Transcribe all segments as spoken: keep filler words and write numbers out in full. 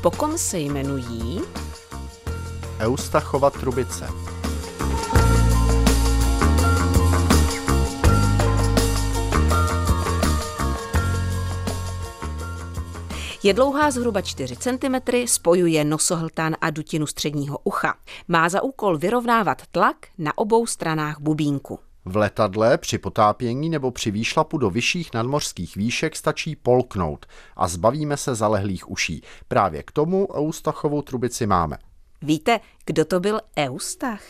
Po kom se jmenují Eustachova trubice. Je dlouhá zhruba čtyři centimetry, spojuje nosohltán a dutinu středního ucha. Má za úkol vyrovnávat tlak na obou stranách bubínku. V letadle při potápění nebo při výšlapu do vyšších nadmořských výšek stačí polknout a zbavíme se zalehlých uší. Právě k tomu Eustachovu trubici máme. Víte, kdo to byl Eustach?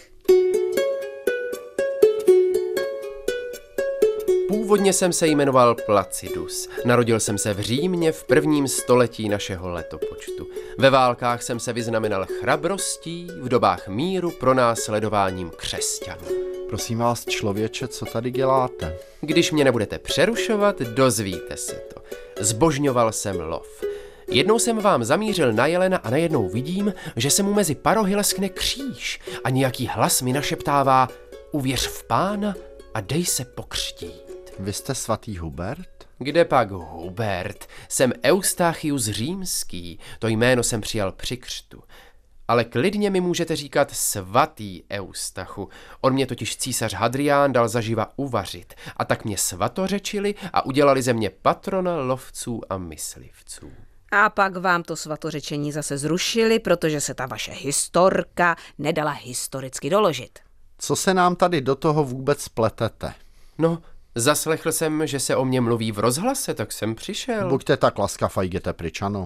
Původně jsem se jmenoval Placidus. Narodil jsem se v Římě v prvním století našeho letopočtu. Ve válkách jsem se vyznamenal chrabrostí, v dobách míru pronásledováním křesťanů. Prosím vás, člověče, co tady děláte? Když mě nebudete přerušovat, dozvíte se to. Zbožňoval jsem lov. Jednou jsem vám zamířil na jelena a najednou vidím, že se mu mezi parohy leskne kříž a nějaký hlas mi našeptává: uvěř v Pána a dej se pokřtít. Vy jste svatý Hubert? Kde pak Hubert? Jsem Eustachius Římský, to jméno jsem přijal při křtu. Ale klidně mi můžete říkat svatý Eustachu. On mě totiž císař Hadrián dal zaživa uvařit a tak mě svatořečili a udělali ze mě patrona lovců a myslivců. A pak vám to svatořečení zase zrušili, protože se ta vaše historka nedala historicky doložit. Co se nám tady do toho vůbec pletete? No, zaslechl jsem, že se o mě mluví v rozhlase, tak jsem přišel. Buďte tak laskav a jděte pryč, ano.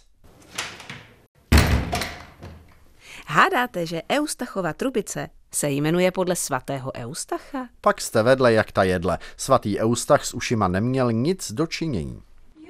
Hádáte, že Eustachova trubice se jmenuje podle svatého Eustacha? Pak jste vedle jak ta jedle. Svatý Eustach s ušima neměl nic do činění.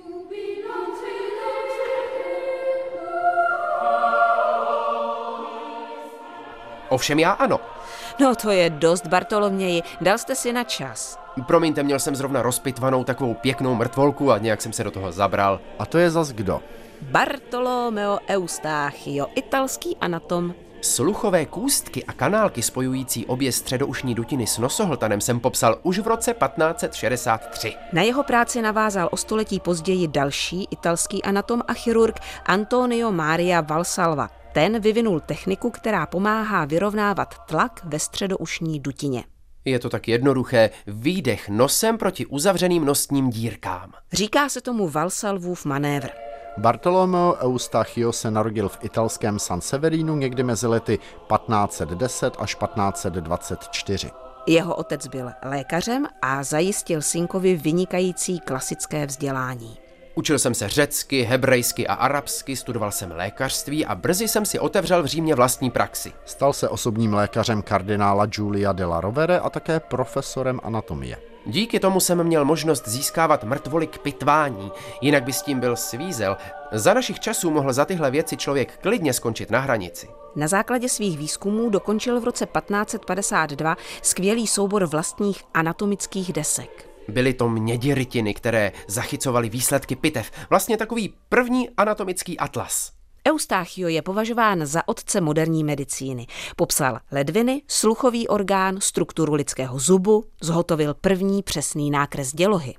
Ovšem já ano. No to je dost, Bartoloměji, dal jste si na čas. Promiňte, měl jsem zrovna rozpitvanou takovou pěknou mrtvolku a nějak jsem se do toho zabral. A to je zas kdo? Bartolomeo Eustachio, italský anatom. Sluchové kůstky a kanálky spojující obě středoušní dutiny s nosohltanem jsem popsal už v roce patnáct set šedesát tři. Na jeho práci navázal o století později další italský anatom a chirurg Antonio Maria Valsalva. Ten vyvinul techniku, která pomáhá vyrovnávat tlak ve středoušní dutině. Je to tak jednoduché, výdech nosem proti uzavřeným nosním dírkám. Říká se tomu Valsalvův manévr. Bartolomeo Eustachio se narodil v italském San Severinu někdy mezi lety patnáct set deset až patnáct set dvacet čtyři. Jeho otec byl lékařem a zajistil synkovi vynikající klasické vzdělání. Učil jsem se řecky, hebrejsky a arabsky, studoval jsem lékařství a brzy jsem si otevřel v Římě vlastní praxi. Stal se osobním lékařem kardinála Giulia della Rovere a také profesorem anatomie. Díky tomu jsem měl možnost získávat mrtvoly k pitvání, jinak by s tím byl svízel. Za našich časů mohl za tyhle věci člověk klidně skončit na hranici. Na základě svých výzkumů dokončil v roce patnáct set padesát dva skvělý soubor vlastních anatomických desek. Byly to mědirytiny, které zachycovaly výsledky pitev. Vlastně takový první anatomický atlas. Eustachio je považován za otce moderní medicíny. Popsal ledviny, sluchový orgán, strukturu lidského zubu, zhotovil první přesný nákres dělohy.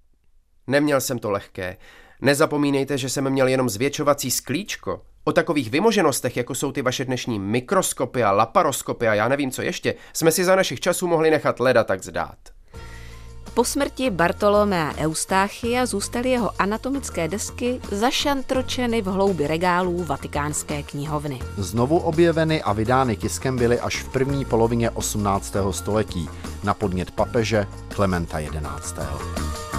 Neměl jsem to lehké. Nezapomínejte, že jsem měl jenom zvětšovací sklíčko. O takových vymoženostech, jako jsou ty vaše dnešní mikroskopy a laparoskopy a já nevím co ještě, jsme si za našich časů mohli nechat leda tak zdát. Po smrti Bartolomea Eustachia zůstaly jeho anatomické desky zašantročeny v hloubi regálů Vatikánské knihovny. Znovu objeveny a vydány tiskem byly až v první polovině osmnáctého století na podnět papeže Klementa jedenáctého.